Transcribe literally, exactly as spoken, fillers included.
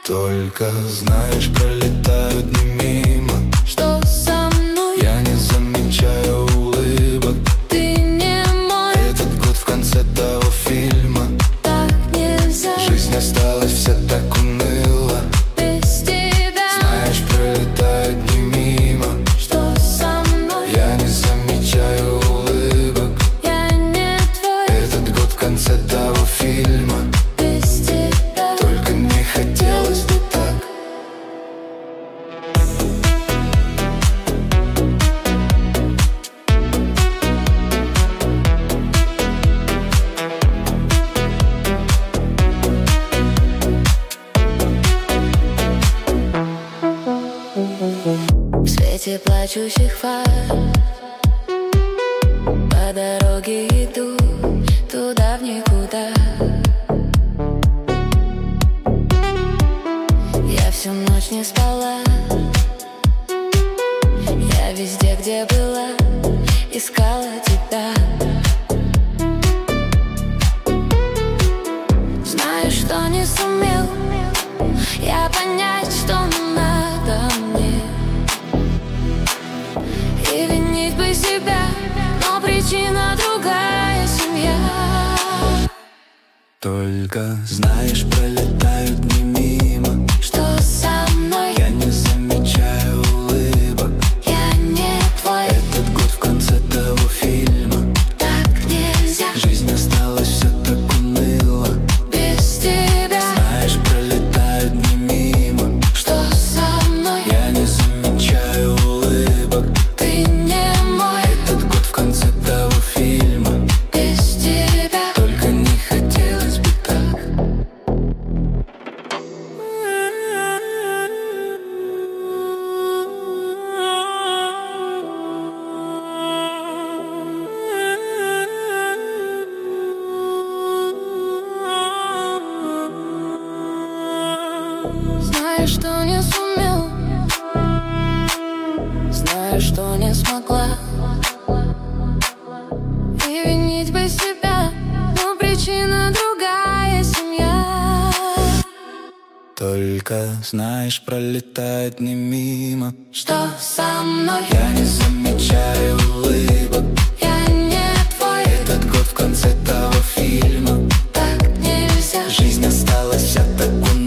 Только, знаешь, пролетают дни мимо. Что со мной? Я не замечаю улыбок. Ты не мой. Этот год в конце того фильма. Так нельзя. Жизнь осталась вся так уныло Без тебя. Знаешь, пролетают дни мимо. Что со мной? Я не замечаю улыбок. Я не твой. Этот год в конце того фильма. Без тебя. Только не хотелось бы так. В свете плачущих фар по дороге иду туда в никуда. Я всю ночь не спала. Я везде, где была, искала тебя. Знаю, что не сумел я понять, что надо мне, и винить бы себя, но причина другая — семья. Только, знаешь, пролетают дни мимо. Что со мной? Я не замечаю улыбок. Я не твой. Этот год в конце того фильма. Так нельзя. Жизнь осталась все так уныло Без тебя. Знаешь, пролетают дни мимо. Что со мной? Я не замечаю улыбок. Ты не мой. Этот год в конце того фильма. Без тебя. Только не хотелось бы так. Знаю, что не сумел, знаю, что не смогла, и винить бы себя, но причина другая — семья. Только, знаешь, пролетают дни мимо. Что со мной? Я не замечаю улыбок. Я не твой. Этот год в конце того фильма. Так нельзя. Жизнь осталась вся так уныло